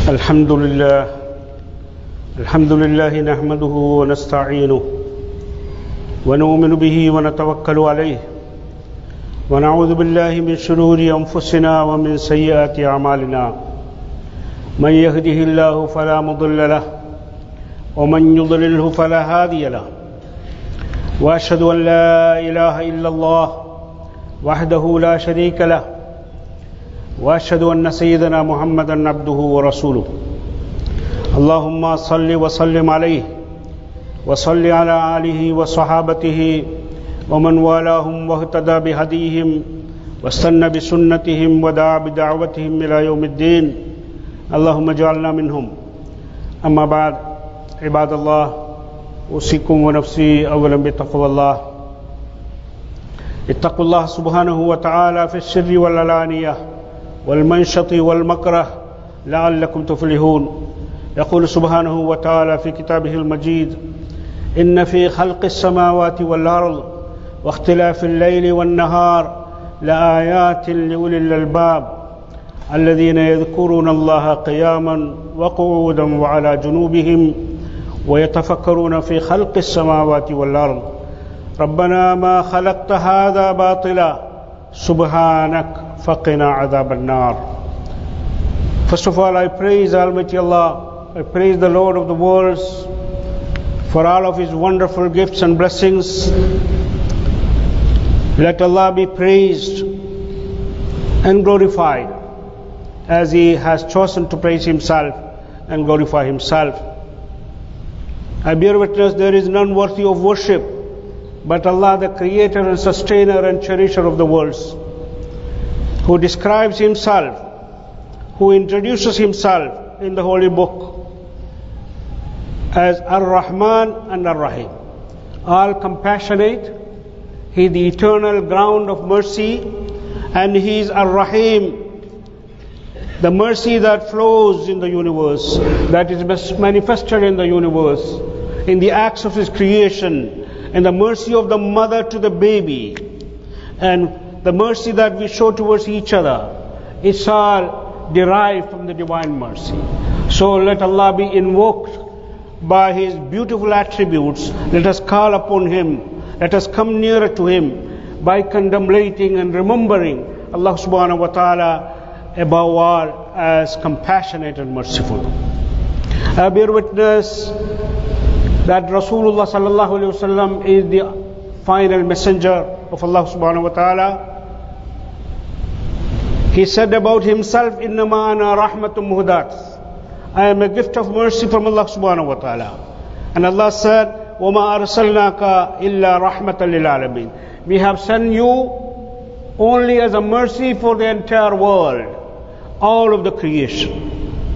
الحمد لله نحمده ونستعينه ونؤمن به ونتوكل عليه ونعوذ بالله من شرور أنفسنا ومن سيئات أعمالنا من يهده الله فلا مضل له ومن يضلله فلا هادي له وأشهد أن لا إله إلا الله وحده لا شريك له وأشهد أن سيدنا محمدا عبده ورسوله اللهم صل وسلم عليه وصل على آله وصحابته ومن والاهم واهتدى بهديهم واستنى بسنتهم ودعا بدعوتهم إلى يوم الدين اللهم اجعلنا منهم أما بعد عباد الله أوصيكم ونفسي أولا بتقوى الله اتقوا الله سبحانه وتعالى في السر والعلانية والمنشط والمكره لعلكم تفلحون يقول سبحانه وتعالى في كتابه المجيد إن في خلق السماوات والأرض واختلاف الليل والنهار لآيات لأولي الألباب الذين يذكرون الله قياما وقعودا وعلى جنوبهم ويتفكرون في خلق السماوات والأرض ربنا ما خلقت هذا باطلا سبحانك فقنا عذاب النار. First of all, I praise Almighty Allah. I praise the Lord of the worlds for all of His wonderful gifts and blessings. Let Allah be praised and glorified as He has chosen to praise Himself and glorify Himself. I bear witness there is none worthy of worship but Allah, the Creator and Sustainer and Cherisher of the worlds, who describes Himself, who introduces Himself in the Holy Book as Ar-Rahman and Ar-Rahim, all compassionate. He is the eternal ground of mercy, and He is Ar-Rahim, the mercy that flows in the universe, that is manifested in the universe, in the acts of His creation, and the mercy of the mother to the baby, and the mercy that we show towards each other. It's all derived from the divine mercy. So let Allah be invoked by His beautiful attributes. Let us call upon Him. Let us come nearer to Him by contemplating and remembering Allah subhanahu wa ta'ala above all as compassionate and merciful. I bear witness that Rasulullah sallallahu alayhi wa sallam is the final messenger of Allah subhanahu wa ta'ala. He said about himself, إِنَّمَا أَنَا رَحْمَةٌ مُهْدَاتٌ, I am a gift of mercy from Allah subhanahu wa ta'ala. And Allah said, وَمَا أَرْسَلْنَاكَ إِلَّا رَحْمَةً لِلْعَالَمِينَ, we have sent you only as a mercy for the entire world, all of the creation.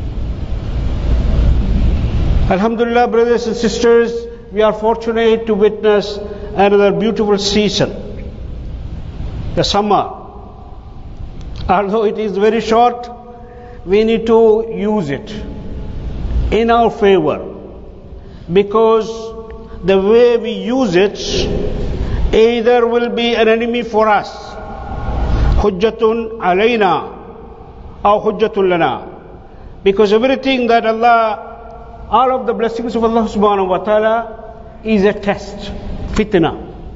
Alhamdulillah, brothers and sisters, we are fortunate to witness another beautiful season, the summer. Although it is very short, we need to use it in our favor, because the way we use it either will be an enemy for us, hujjatun alayna or hujjatun lana, because everything that Allah, all of the blessings of Allah subhanahu wa ta'ala is a test, fitna.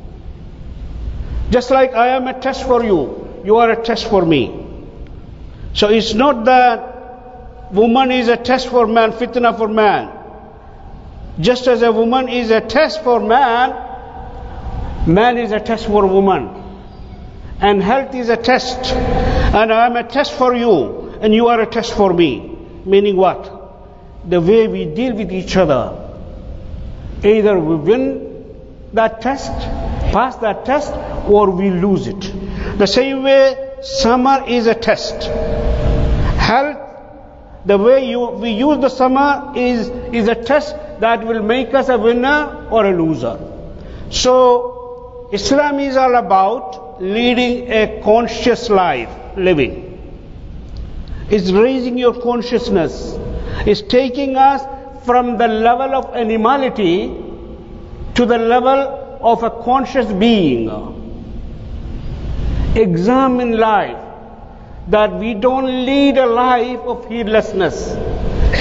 Just like I am a test for you, you are a test for me. So it's not that woman is a test for man, fitna for man. Just as a woman is a test for man, man is a test for woman. And health is a test. And I am a test for you, and you are a test for me. Meaning what? The way we deal with each other. Either we win that test, pass that test, or we lose it. The same way summer is a test. Health, the way we use the summer is a test that will make us a winner or a loser. So Islam is all about leading a conscious life, living. It's raising your consciousness. It's taking us from the level of animality to the level of a conscious being. Examine life. that we don't lead a life of heedlessness.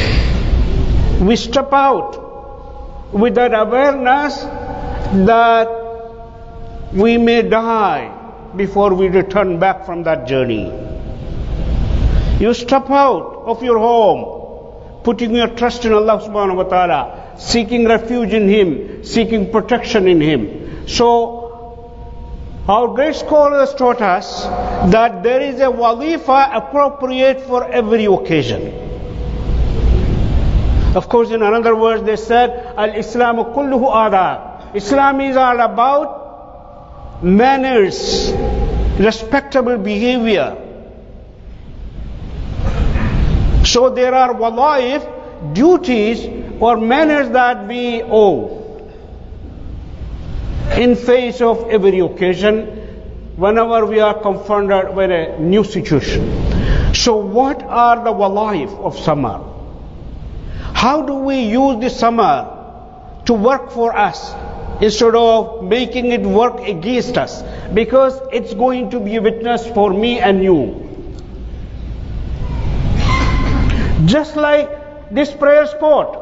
We step out with that awareness that we may die before we return back from that journey. You step out of your home, putting your trust in Allah subhanahu wa ta'ala, seeking refuge in Him, seeking protection in Him. So, our great scholars taught us that there is a wazifa appropriate for every occasion. Of course, in another words, they said, Al-Islamu kulluhu adab. Islam is all about manners, respectable behavior. So there are walaif, duties or manners that we owe in face of every occasion whenever we are confronted with a new situation. So what are the walaif of summer? How do we use the summer to work for us instead of making it work against us? Because it's going to be a witness for me and you. Just like this prayer spot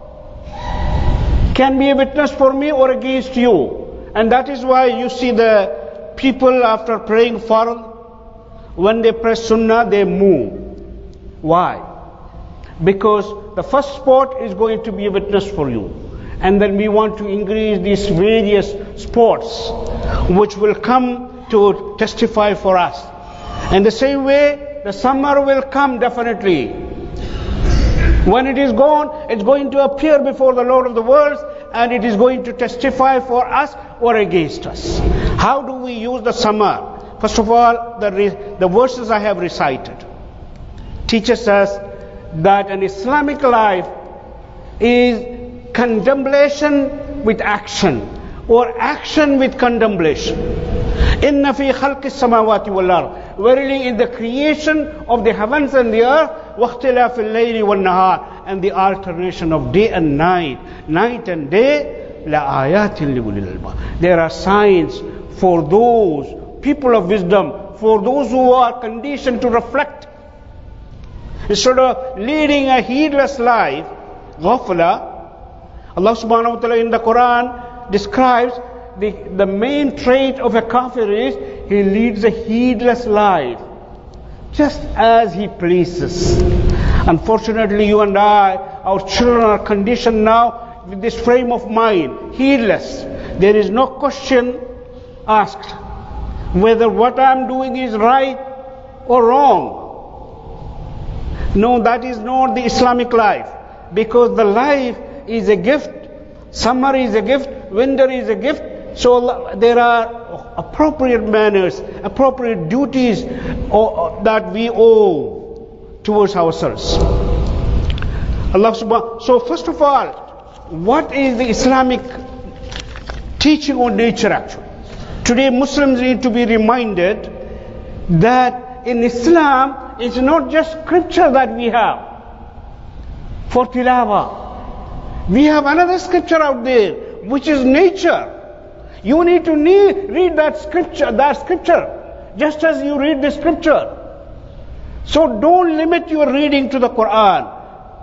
can be a witness for me or against you. And that is why you see the people after praying fard, when they pray sunnah, they move. Why? Because the first spot is going to be a witness for you. And then we want to increase these various spots which will come to testify for us. And the same way, the summer will come definitely. When it is gone, it's going to appear before the Lord of the worlds, and it is going to testify for us or against us. How do we use the summer? First of all, the verses I have recited teaches us that an Islamic life is contemplation with action, or action with contemplation. Inna fi khalqis samawati wal ard. Verily, in the creation of the heavens and the earth, waqtilafil layli wal nahar, and the alternation of day and night, night and day, la ayatin li ulil albab. There are signs for those people of wisdom, for those who are conditioned to reflect. Instead of leading a heedless life, ghafla, Allah subhanahu wa ta'ala in the Quran describes the main trait of a kafir is he leads a heedless life, just as he pleases. Unfortunately, you and I, our children are conditioned now with this frame of mind, heedless. There is no question asked whether what I am doing is right or wrong. No, that is not the Islamic life, because the life is a gift. Summer is a gift, winter is a gift. So there are appropriate manners, appropriate duties that we owe towards ourselves. So first of all, what is the Islamic teaching on nature actually? Today Muslims need to be reminded that in Islam, it's not just scripture that we have for tilawah. We have another scripture out there, which is nature. You need to read that scripture, just as you read the scripture. So don't limit your reading to the Quran.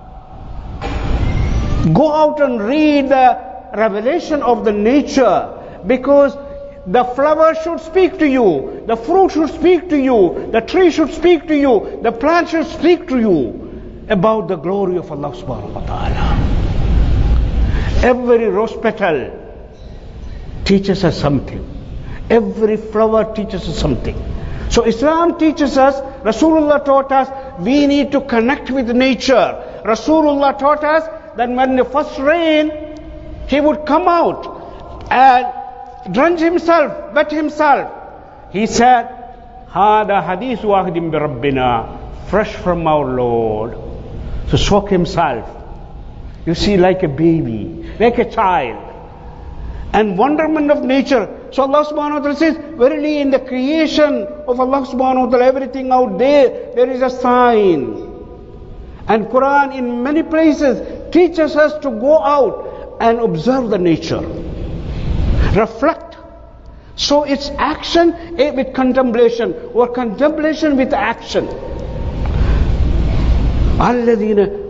Go out and read the revelation of the nature, because the flower should speak to you, the fruit should speak to you, the tree should speak to you, the plant should speak to you about the glory of Allah subhanahu wa ta'ala. Every rose petal teaches us something. Every flower teaches us something. So Islam teaches us, Rasulullah taught us, we need to connect with nature. Rasulullah taught us that when the first rain, he would come out and drench himself, wet himself. He said, Hada hadith wahdim bi Rabbina, fresh from our Lord. So soak himself. You see, like a baby, like a child. And wonderment of nature. So Allah subhanahu wa ta'ala says, verily in the creation of Allah subhanahu wa ta'ala, everything out there, there is a sign. And Quran in many places teaches us to go out and observe the nature. Reflect. So it's action with contemplation, or contemplation with action. الَّذِينَ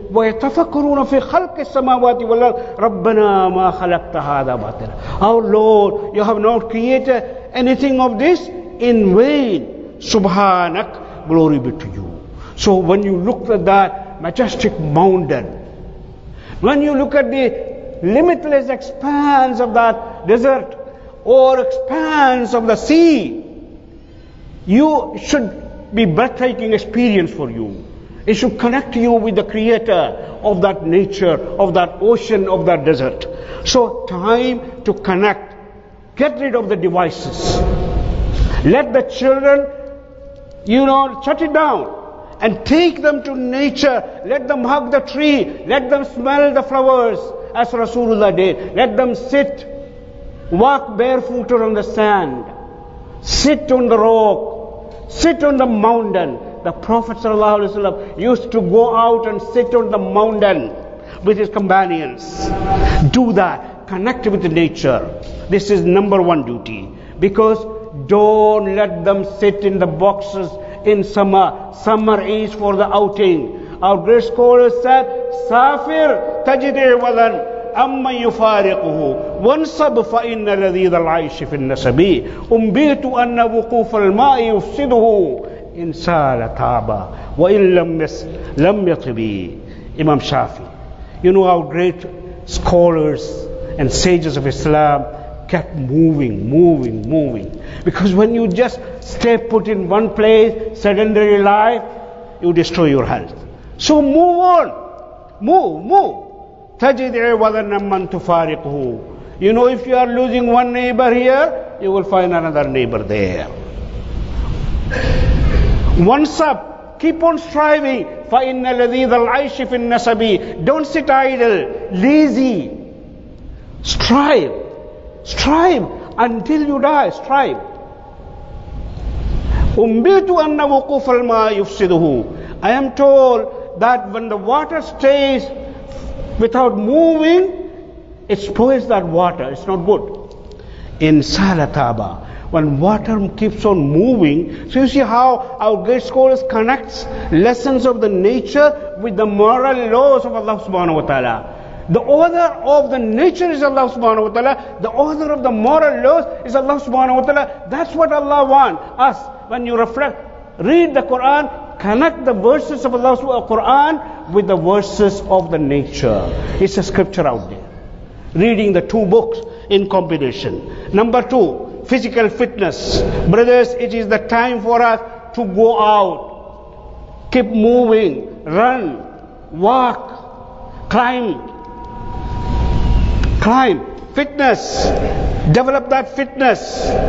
وَيَتَفَكَّرُونَ فِي خَلْقِ السَّمَاوَاتِ وَالْأَرْضِ رَبَّنَا مَا خَلَقْتَ هَذَا بَاطِلًا. Our Lord, you have not created anything of this in vain. Subhanak, glory be to you. So when you look at that majestic mountain, when you look at the limitless expanse of that desert or expanse of the sea, you should be breathtaking experience for you. It should connect you with the creator of that nature, of that ocean, of that desert. So time to connect. Get rid of the devices. Let the children, shut it down and take them to nature. Let them hug the tree. Let them smell the flowers as Rasulullah did. Let them sit, walk barefooted on the sand, sit on the rock, sit on the mountain. The Prophet ﷺ used to go out and sit on the mountain with his companions. Do that. Connect with nature. This is number one duty. Because don't let them sit in the boxes in summer. Summer is for the outing. Our great scholars said, Safir tajidi walan amma yufariquhu wansab fa inna ladhid al-aish fi an-nasabi umbitu anna wuquf al-ma'i yufsiduhu in sala taba wa in lam yatibi. Imam Shafi. Our great scholars and sages of Islam kept moving. Because when you just stay put in one place, sedentary life, you destroy your health. So move on. Move. تَجِدْ عِوَضًا مَّن تُفَارِقُهُ. If you are losing one neighbor here, you will find another neighbor there. Once up, keep on striving. فَإِنَّ لَذِيذَ الْعَيْشِ فِي النَّسَبِ. Don't sit idle, lazy. Strive until you die. Strive. أُمْبِتُ أَنَّ وُقُوفَ الْمَاءِ يُفْسِدُهُ. I am told that when the water stays without moving, it spoils that water. It's not good. In Salataba, when water keeps on moving, so you see how our great scholars connects lessons of the nature with the moral laws of Allah subhanahu wa ta'ala. The author of the nature is Allah subhanahu wa ta'ala. The author of the moral laws is Allah subhanahu wa ta'ala. That's what Allah wants us. When you reflect, read the Quran, connect the verses of Allah's Quran with the verses of the nature. It's a scripture out there. Reading the two books in combination. Number two, physical fitness. Brothers, it is the time for us to go out. Keep moving, run, walk, climb. Fitness. Develop that fitness.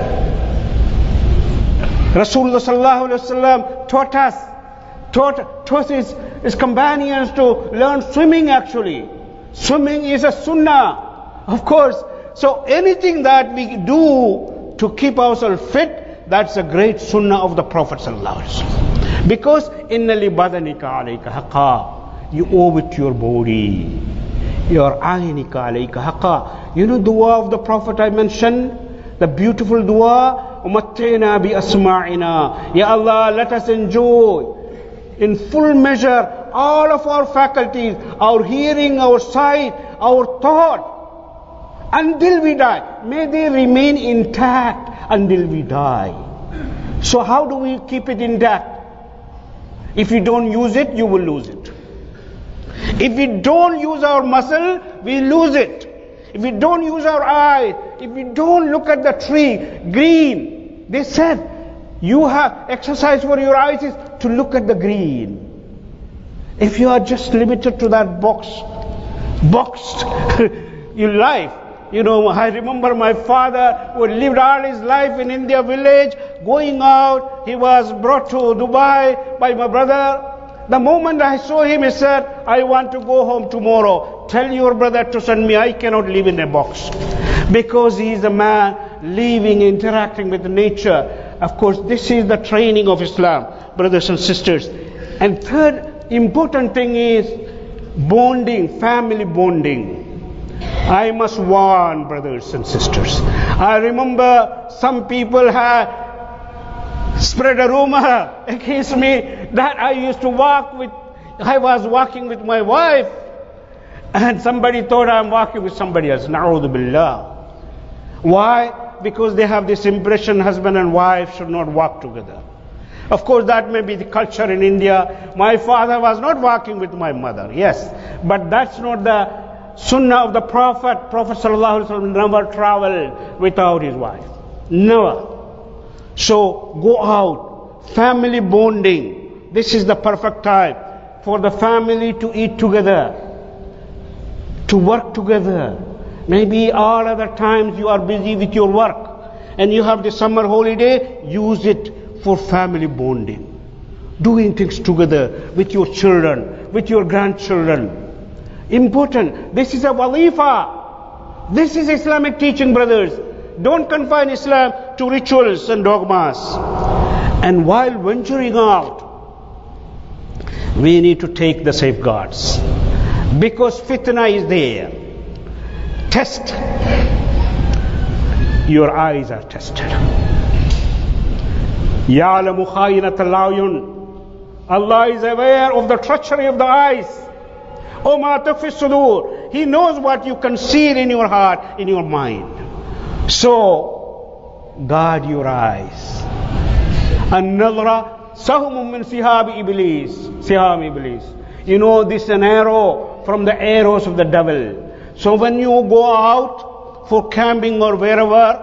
Rasulullah sallallahu alaihi wasallam taught his companions to learn swimming actually. Swimming is a sunnah, of course. So anything that we do to keep ourselves fit, that's a great sunnah of the Prophet sallallahu alaihi wasallam. Because inna li badanika alayka haqqa, you owe it to your body. Your ayinika alayka haqqa. Dua of the Prophet I mentioned, the beautiful dua, umattina bi asma'ina. Ya Allah, let us enjoy in full measure all of our faculties, our hearing, our sight, our thought, until we die. May they remain intact until we die. So how do we keep it intact? If you don't use it, you will lose it. If we don't use our muscle, we lose it. If we don't use our eyes, if we don't look at the tree, green, they said, you have exercise for your eyes is to look at the green. If you are just limited to that boxed your life. I remember my father who lived all his life in India village, going out. He was brought to Dubai by my brother. The moment I saw him, he said, I want to go home tomorrow. Tell your brother to send me. I cannot live in a box. Because he is a man living, interacting with nature. Of course, this is the training of Islam, brothers and sisters. And third important thing is bonding, family bonding. I must warn brothers and sisters. I remember some people had spread a rumor against me that I used to walk with I was walking with my wife and somebody thought I'm walking with somebody else. Na'udhu billah. Why? Because they have this impression husband and wife should not walk together. Of course, that may be the culture in India. My father was not walking with my mother, yes. But that's not the sunnah of the Prophet. Prophet ﷺ never traveled without his wife. Never. So, go out. Family bonding. This is the perfect time for the family to eat together, to work together. Maybe all other times you are busy with your work and you have the summer holiday, use it for family bonding. Doing things together with your children, with your grandchildren. Important. This is a walifa. This is Islamic teaching, brothers. Don't confine Islam to rituals and dogmas. And while venturing out, we need to take the safeguards. Because fitna is there. Test. Your eyes are tested. يَعْلَمُ خَائِنَةَ الْأَعْيُنِ Allah is aware of the treachery of the eyes. وَمَا تُخْفِي الصُّدُورِ He knows what you conceal in your heart, in your mind. So, guard your eyes. النَّظْرَ سَهْمٌ مِّن سِهَامِ إِبْلِيسِ You know, this is an arrow from the arrows of the devil. So when you go out for camping or wherever,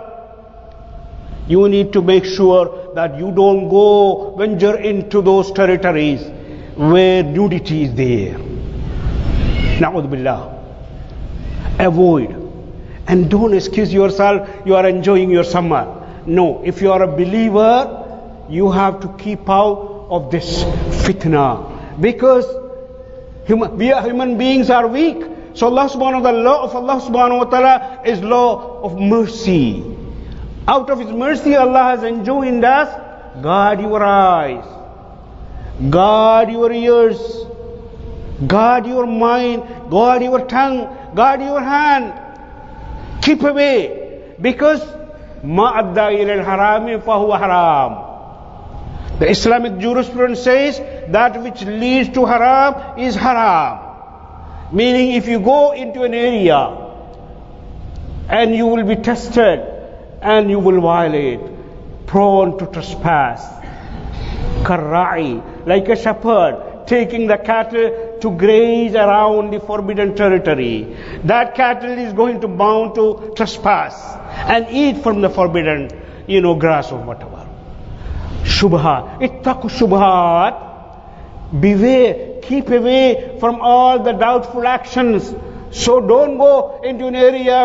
you need to make sure that you don't go venture into those territories where nudity is there. Na'udhu billah. Avoid. And don't excuse yourself, you are enjoying your summer. No, if you are a believer, you have to keep out of this fitna. Because we are human beings are weak. So Allah subhanahu wa ta'ala, the law of Allah subhanahu wa ta'ala is law of mercy. Out of His mercy, Allah has enjoined us, guard your eyes, guard your ears, guard your mind, guard your tongue, guard your hand. Keep away, because ma adda ila al-harami fahuwa haram. The Islamic jurisprudence says that which leads to haram is haram. Meaning, if you go into an area and you will be tested and you will violate, prone to trespass. Karra'i, like a shepherd taking the cattle to graze around the forbidden territory. That cattle is going to bound to trespass and eat from the forbidden, grass or whatever. Shubha, ittaqu shubhat. Beware, keep away from all the doubtful actions. So don't go into an area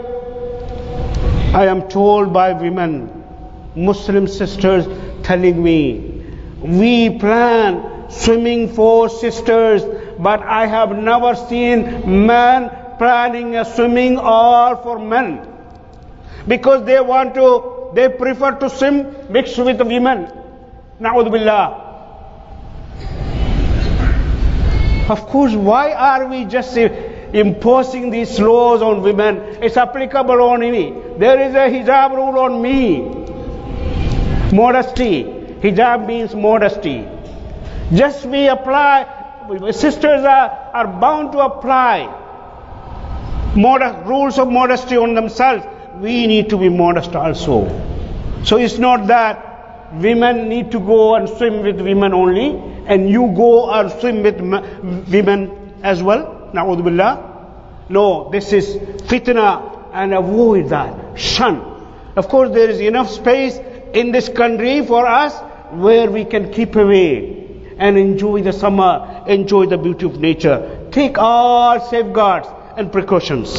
where I am told by women, Muslim sisters telling me, we plan swimming for sisters, but I have never seen men planning a swimming all for men. Because they prefer to swim mixed with women. Na'udhu billah. Of course, why are we just imposing these laws on women? It's applicable on me. There is a hijab rule on me. Modesty. Hijab means modesty. Just we apply, sisters are bound to apply rules of modesty on themselves. We need to be modest also. So it's not that women need to go and swim with women only, and you go and swim with women as well. Na'udhu billah. No, this is fitna, and avoid that. Shun. Of course, there is enough space in this country for us where we can keep away and enjoy the summer, enjoy the beauty of nature. Take all safeguards and precautions.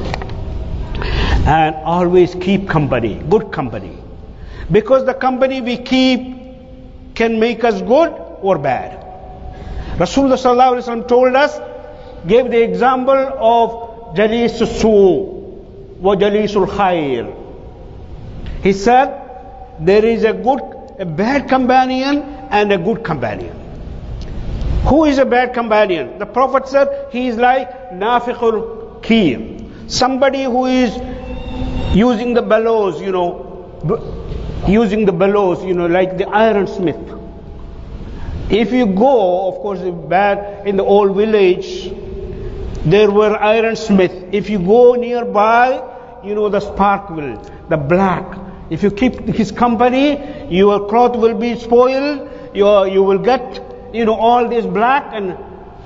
And always keep company, good company. Because the company we keep can make us good or bad. Rasulullah sallallahu alaihi wasallam told us, gave the example of Jalis al-Su wa Jalis al-Khair. He said, there is a bad companion and a good companion. Who is a bad companion? The Prophet said, he is like Nafiqul Kir. Somebody who is using the bellows, like the ironsmith. If you go, of course, back in the old village, there were ironsmiths. If you go nearby, the spark will, the black. If you keep his company, your cloth will be spoiled. You will get, all this black and,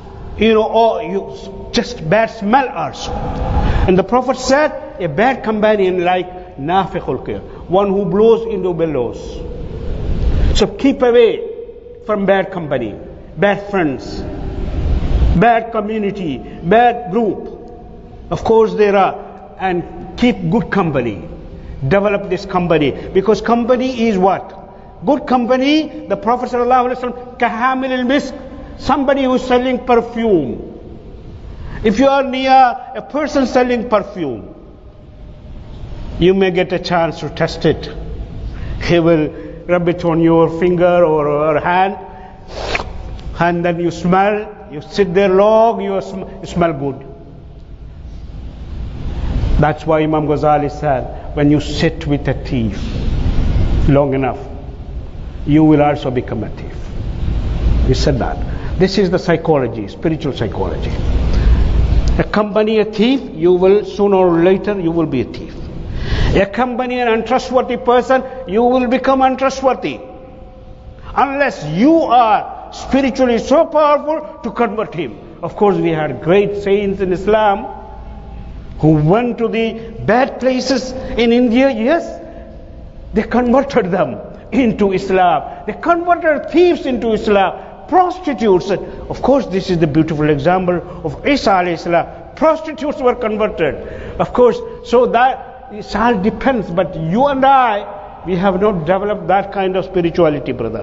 just bad smell also. And the Prophet said, a bad companion like nafikhul kir, one who blows into bellows. So keep away from bad company, bad friends, bad community, bad group. Of course there are, and keep good company. Develop this company, because company is what? Good company. The Prophet ﷺ, kahamil al-misk, somebody who is selling perfume. If you are near a person selling perfume, you may get a chance to test it. He will rub it on your finger or hand, and then you smell. You sit there long, you smell good. That's why Imam Ghazali said, when you sit with a thief long enough, you will also become a thief. He said that. This is the psychology, spiritual psychology. Accompany a thief, you will sooner or later you will be a thief. Accompany an untrustworthy person, you will become untrustworthy. Unless you are spiritually so powerful to convert him. Of course, we had great saints in Islam who went to the bad places in India. Yes, they converted them into Islam. They converted thieves into Islam, prostitutes. Of course, this is the beautiful example of Isa alayhi salam. Prostitutes were converted. Of course, so that it all depends. But you and I, we have not developed that kind of spirituality, brother.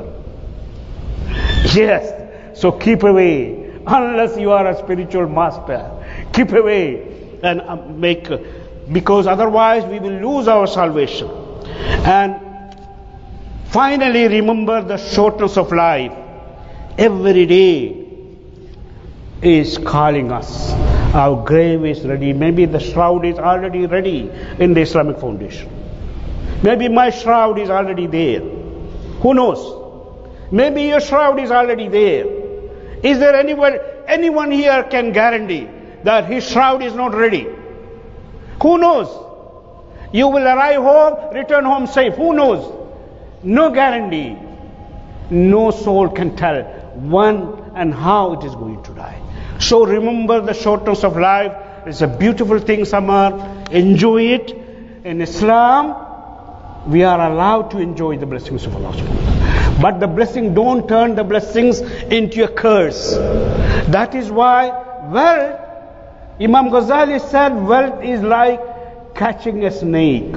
Yes, so keep away. Unless you are a spiritual master, keep away and because otherwise we will lose our salvation. And finally, remember the shortness of life. Every day is calling us. Our grave is ready. Maybe the shroud is already ready in the Islamic Foundation. Maybe my shroud is already there. Who knows? Maybe your shroud is already there. Is there anyone here can guarantee that his shroud is not ready? Who knows? You will arrive home, return home safe. Who knows? No guarantee. No soul can tell when and how it is going to die. So remember the shortness of life. It's a beautiful thing, Samar. Enjoy it. In Islam, we are allowed to enjoy the blessings of Allah subhanahu wa ta'ala. But the blessing, don't turn the blessings into a curse. That is why wealth, Imam Ghazali said, wealth is like catching a snake.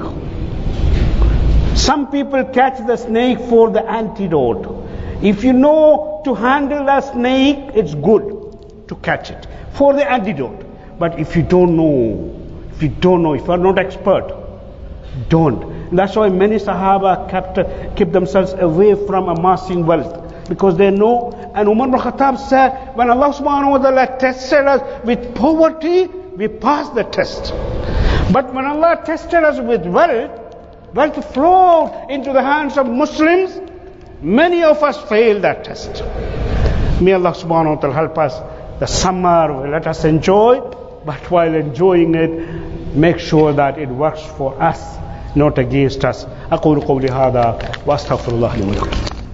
Some people catch the snake for the antidote. If you know to handle the snake, it's good to catch it for the antidote. But if you don't know, if you are not expert, don't. That's why many Sahaba kept themselves away from amassing wealth, because they know. And Umar ibn Khattab said, when Allah subhanahu wa ta'ala tested us with poverty, we passed the test. But when Allah tested us with wealth flowed into the hands of Muslims, many of us failed that test. May Allah subhanahu wa ta'ala help us. The summer, let us enjoy, but while enjoying it, make sure that it works for us, not against us. أقول قولي هذا وأستغفر الله لي ولكم.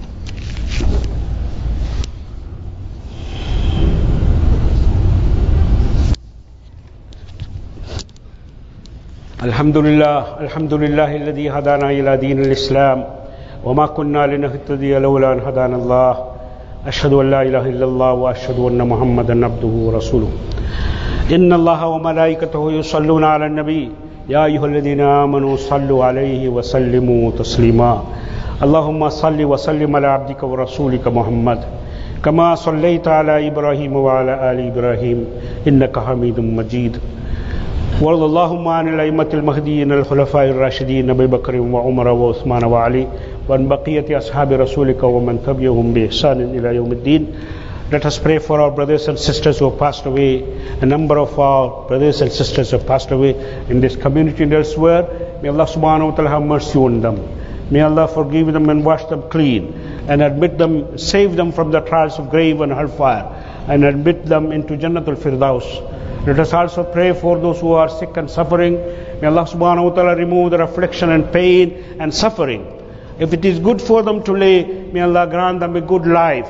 الحمد لله الذي هدانا إلى دين الإسلام وما كنا لنهتدي لولا أن هدانا الله أشهد أن لا إله إلا الله وأشهد أن محمدا عبده ورسوله إن الله وملائكته يصلون على النبي يا أيها الذين آمنوا صلوا عليه وسلموا تسليما اللهم صل وسلم على عبدك ورسولك محمد كما صليت على إبراهيم وعلى آل إبراهيم إنك حميد مجيد وارض اللهم عن الأئمة المهديين الخلفاء الراشدين أبي بكر وعمر وعثمان وعلي وعن بقية أصحاب رسولك ومن تبعهم بإحسان إلى يوم الدين. Let us pray for our brothers and sisters who have passed away. A number of our brothers and sisters have passed away in this community and elsewhere. May Allah subhanahu wa ta'ala have mercy on them. May Allah forgive them and wash them clean. and admit them, save them from the trials of grave and hellfire, and admit them into Jannatul Firdaus. Let us also pray for those who are sick and suffering. May Allah subhanahu wa ta'ala remove their affliction and pain and suffering. If it is good for them to live, may Allah grant them a good life.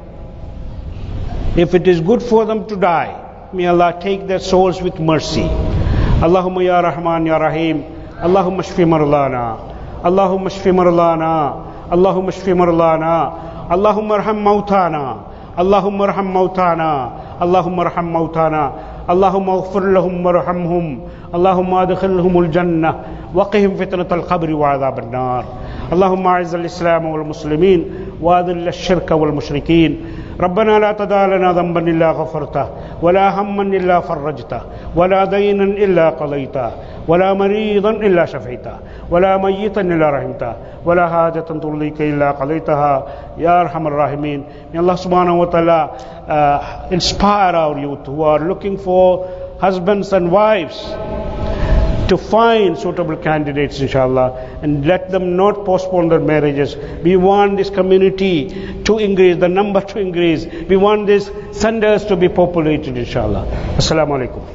If it is good for them to die, may Allah take their souls with mercy. Allahumma ya Rahman ya Rahim. Allahumma shfi marlana. Allahumma shfi marlana. Allahumma shfi marlana. Allahumma arham mautana. Allahumma arham mautana. Allahumma arham mautana. اللهم اغفر لهم وارحمهم اللهم ادخلهم الجنة وقهم فتنة القبر وعذاب النار اللهم اعز الإسلام والمسلمين واذل الشرك والمشركين ربنا لا تدع لنا ذنبا إلا غفرته ولا هما إلا فرجته ولا دينا إلا قضيته ولا مريضا إلا شفيته ولا ميتا إلا رحمته ولا حاجة ترضيك إلا قضيتها يا أرحم الراحمين. May Allah subhanahu wa ta'ala inspire our youth who are looking for husbands and wives to find suitable candidates, inshallah, and let them not postpone their marriages. We want this community to increase, the number to increase. We want these centers to be populated, inshallah. Assalamu alaikum.